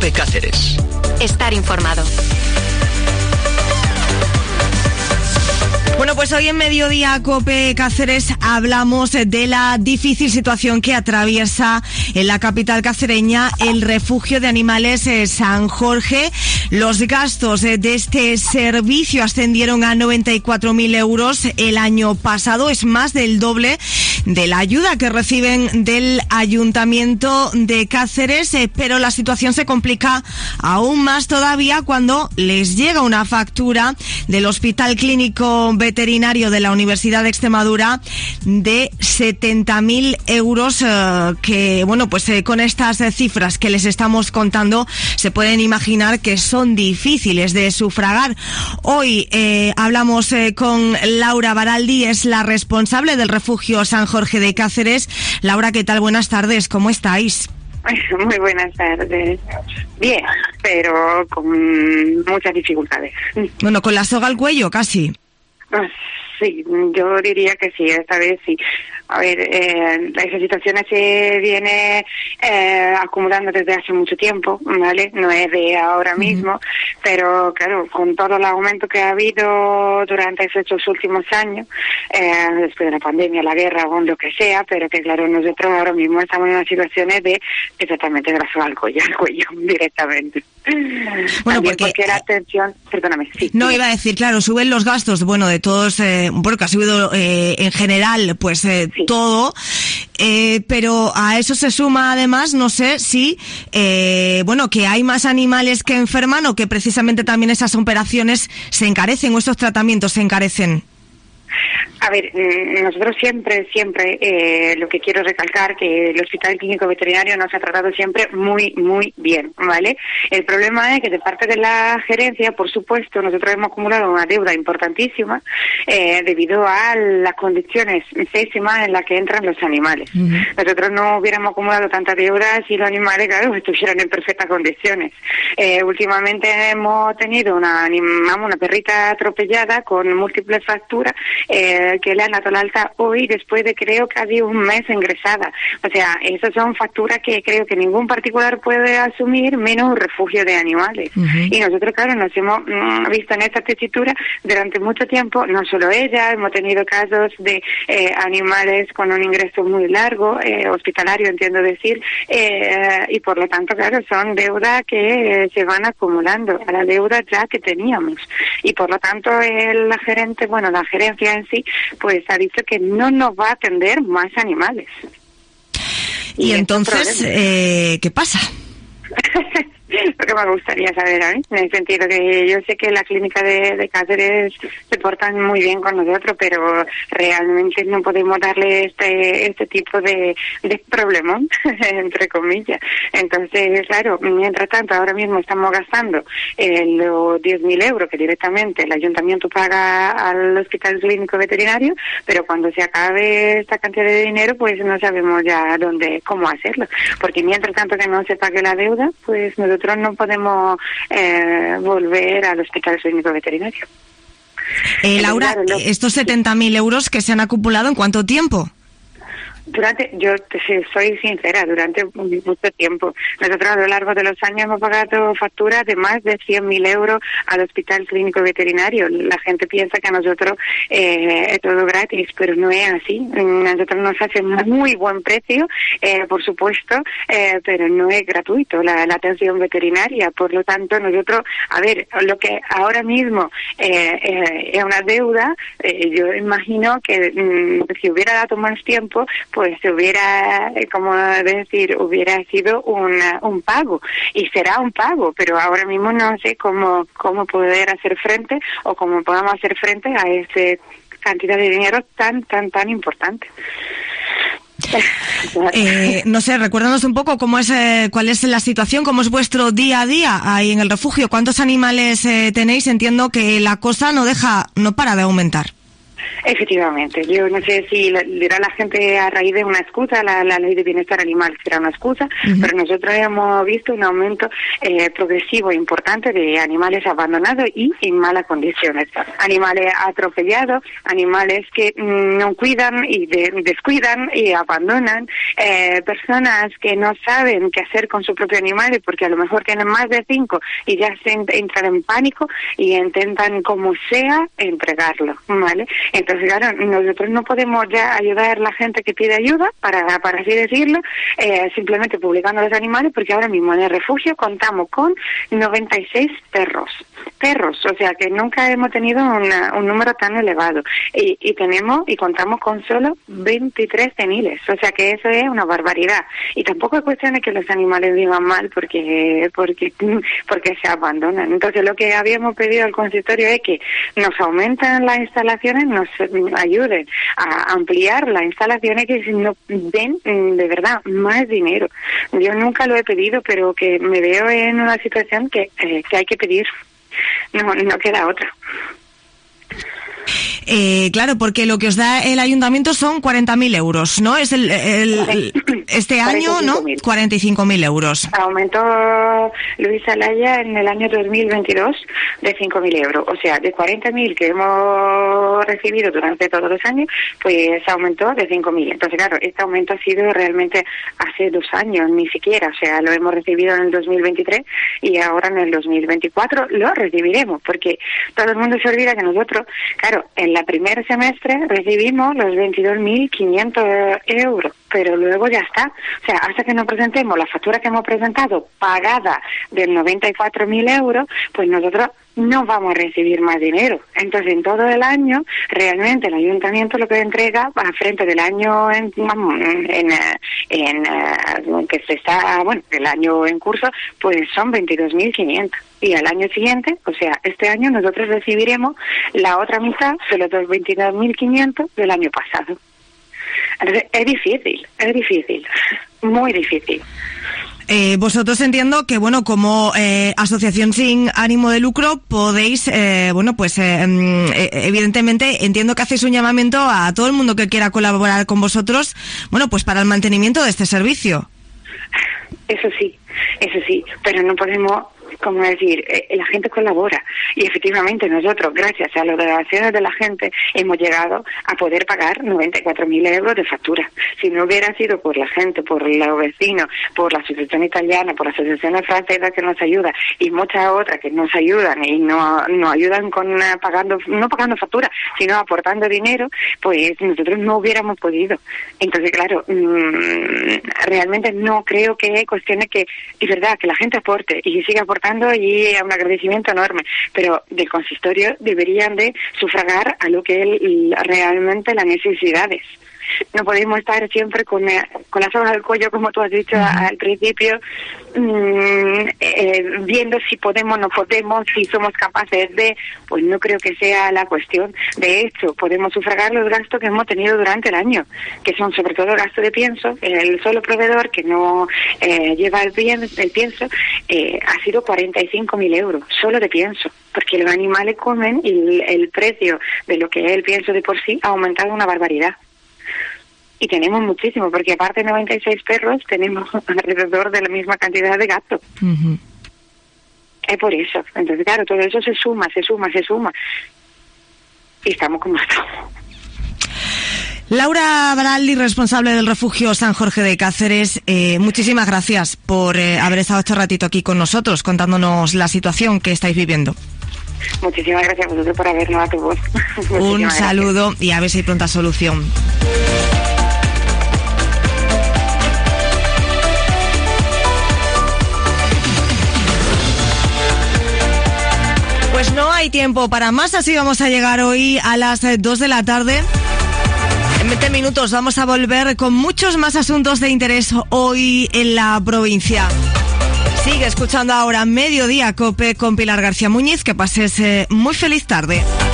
COPE Cáceres. Estar informado. Bueno, pues hoy en Mediodía COPE Cáceres hablamos de la difícil situación que atraviesa en la capital cacereña el refugio de animales San Jorge. Los gastos de este servicio ascendieron a 94.000 euros el año pasado. Es más del doble de la ayuda que reciben del Ayuntamiento de Cáceres, pero la situación se complica aún más todavía cuando les llega una factura del Hospital Clínico Veterinario de la Universidad de Extremadura de 70.000 euros, que, bueno, pues con estas cifras que les estamos contando se pueden imaginar que son difíciles de sufragar. Hoy hablamos con Laura Baraldi, es la responsable del refugio San Jorge de Cáceres. Laura, ¿qué tal? Buenas tardes, ¿cómo estáis? Muy buenas tardes. Bien, pero con muchas dificultades. Bueno, con la soga al cuello, casi. Sí, yo diría que sí, esta vez sí. A ver, esa situación se viene acumulando desde hace mucho tiempo, ¿vale? No es de ahora mismo, pero claro, con todo el aumento que ha habido durante estos últimos años, después de la pandemia, la guerra o lo que sea, pero que claro, nosotros ahora mismo estamos en una situación de exactamente de la soga al cuello directamente. Bueno, porque la atención, perdóname, sí. No, iba a decir, claro, suben los gastos, bueno, de todos, porque ha subido en general, pues sí, todo, pero a eso se suma además, no sé si, bueno, que hay más animales que enferman o que precisamente también esas operaciones se encarecen o esos tratamientos se encarecen. A ver, nosotros siempre, lo que quiero recalcar que el Hospital Clínico Veterinario nos ha tratado siempre muy, muy bien, ¿vale? El problema es que de parte de la gerencia, por supuesto, nosotros hemos acumulado una deuda importantísima debido a las condiciones pésimas en las que entran los animales. Nosotros no hubiéramos acumulado tanta deuda si los animales, claro, estuvieran en perfectas condiciones. Últimamente hemos tenido una perrita atropellada con múltiples fracturas que le han dado la alta hoy después de creo casi un mes ingresada. O sea, esas son facturas que creo que ningún particular puede asumir, menos un refugio de animales. Y nosotros, claro, nos hemos visto en esta tesitura durante mucho tiempo, no solo ella, hemos tenido casos de animales con un ingreso muy largo, hospitalario, entiendo decir, y por lo tanto, claro, son deudas que se van acumulando a la deuda ya que teníamos. Y por lo tanto, la gerencia en sí, pues ha dicho que no nos va a atender más animales. Y entonces, ¿qué pasa? Lo que me gustaría saber a mí, en el sentido que yo sé que la clínica de Cáceres se portan muy bien con nosotros, pero realmente no podemos darle este tipo de problemón, entre comillas. Entonces, claro, mientras tanto, ahora mismo estamos gastando los 10.000 euros que directamente el ayuntamiento paga al Hospital Clínico Veterinario, pero cuando se acabe esta cantidad de dinero, pues no sabemos ya cómo hacerlo, porque mientras tanto que no se pague la deuda, pues nosotros no podemos volver al Hospital Clínico Veterinario. Laura, estos 70.000 euros que se han acumulado, ¿en cuánto tiempo? Yo soy sincera, durante mucho tiempo. Nosotros a lo largo de los años hemos pagado facturas de más de 100.000 euros al Hospital Clínico Veterinario. La gente piensa que a nosotros es todo gratis, pero no es así. Nosotros nos hacen muy buen precio, por supuesto, pero no es gratuito la atención veterinaria. Por lo tanto, nosotros, a ver, lo que ahora mismo es una deuda, yo imagino que si hubiera dado más tiempo, pues hubiera sido un pago, y será un pago, pero ahora mismo no sé cómo poder hacer frente o cómo podamos hacer frente a esa cantidad de dinero tan importante. No sé, recuérdanos un poco cuál es la situación, cómo es vuestro día a día ahí en el refugio, cuántos animales tenéis. Entiendo que la cosa no para de aumentar. Efectivamente, yo no sé si dirá la gente a raíz de una excusa, la ley de bienestar animal será una excusa, pero nosotros hemos visto un aumento progresivo importante de animales abandonados y en malas condiciones. Animales atropellados, animales que no cuidan y descuidan y abandonan, personas que no saben qué hacer con su propio animal porque a lo mejor tienen más de 5 y ya se entran en pánico y intentan como sea entregarlo, ¿vale? Entonces, claro, nosotros no podemos ya ayudar a la gente que pide ayuda, para así decirlo, simplemente publicando los animales, porque ahora mismo en el refugio contamos con 96 perros, o sea que nunca hemos tenido un número tan elevado, y contamos con solo 23 ceniles, o sea que eso es una barbaridad, y tampoco es cuestión de que los animales vivan mal porque se abandonan. Entonces lo que habíamos pedido al consistorio es que nos aumentan las instalaciones, nos ayuden a ampliar las instalaciones, que nos den de verdad más dinero. Yo nunca lo he pedido, pero que me veo en una situación que hay que pedir, no queda otra. Claro, porque lo que os da el ayuntamiento son 40.000 euros, ¿no? Es este año, ¿no? 45.000 euros. Aumentó Luis Alaya en el año 2022 de 5.000 euros. O sea, de 40.000 que hemos recibido durante todos los años, pues aumentó de 5.000. Entonces, claro, este aumento ha sido realmente hace 2 años, ni siquiera. O sea, lo hemos recibido en el 2023 y ahora en el 2024 lo recibiremos, porque todo el mundo se olvida que nosotros, claro, en la primer semestre recibimos los 22.500 euros, pero luego ya está. O sea, hasta que no presentemos la factura que hemos presentado pagada de 94.000 euros, pues nosotros no vamos a recibir más dinero. Entonces, en todo el año, realmente el ayuntamiento lo que entrega a frente del año el año en curso, pues son 22.500. Y al año siguiente, o sea, este año nosotros recibiremos la otra mitad de los 22.500 del año pasado. Entonces, es difícil, muy difícil. Vosotros entiendo que, bueno, como asociación sin ánimo de lucro podéis, evidentemente entiendo que hacéis un llamamiento a todo el mundo que quiera colaborar con vosotros, bueno, pues para el mantenimiento de este servicio. Eso sí, pero no podemos, como decir, la gente colabora y efectivamente nosotros, gracias a las donaciones de la gente, hemos llegado a poder pagar 94.000 euros de factura. Si no hubiera sido por la gente, por los vecinos, por la asociación italiana, por las asociaciones francesas que nos ayudan y muchas otras que nos ayudan y nos ayudan con no pagando factura, sino aportando dinero, pues nosotros no hubiéramos podido. Entonces, claro, realmente no creo que hay cuestiones que, es verdad, que la gente aporte y siga aportando, y un agradecimiento enorme, pero del consistorio deberían de sufragar a lo que es realmente las necesidades. No podemos estar siempre con la soga al cuello, como tú has dicho al principio, viendo si podemos, no podemos, si somos capaces de, pues no creo que sea la cuestión. De hecho, podemos sufragar los gastos que hemos tenido durante el año, que son sobre todo gastos de pienso. El solo proveedor que no lleva el pienso ha sido 45.000 euros, solo de pienso, porque los animales comen y el precio de lo que es el pienso de por sí ha aumentado una barbaridad. Y tenemos muchísimo, porque aparte de 96 perros, tenemos alrededor de la misma cantidad de gatos. Es por eso. Entonces, claro, todo eso se suma. Y estamos como estamos. Laura Baraldi, responsable del refugio San Jorge de Cáceres, muchísimas gracias por haber estado este ratito aquí con nosotros, contándonos la situación que estáis viviendo. Muchísimas gracias a vosotros por habernos dado tu voz. Un saludo y a ver si hay pronta solución. Pues no hay tiempo para más, así vamos a llegar hoy a las 2 de la tarde. En 20 minutos vamos a volver con muchos más asuntos de interés hoy en la provincia. Sigue escuchando ahora Mediodía Cope con Pilar García Muñiz. Que pases muy feliz tarde.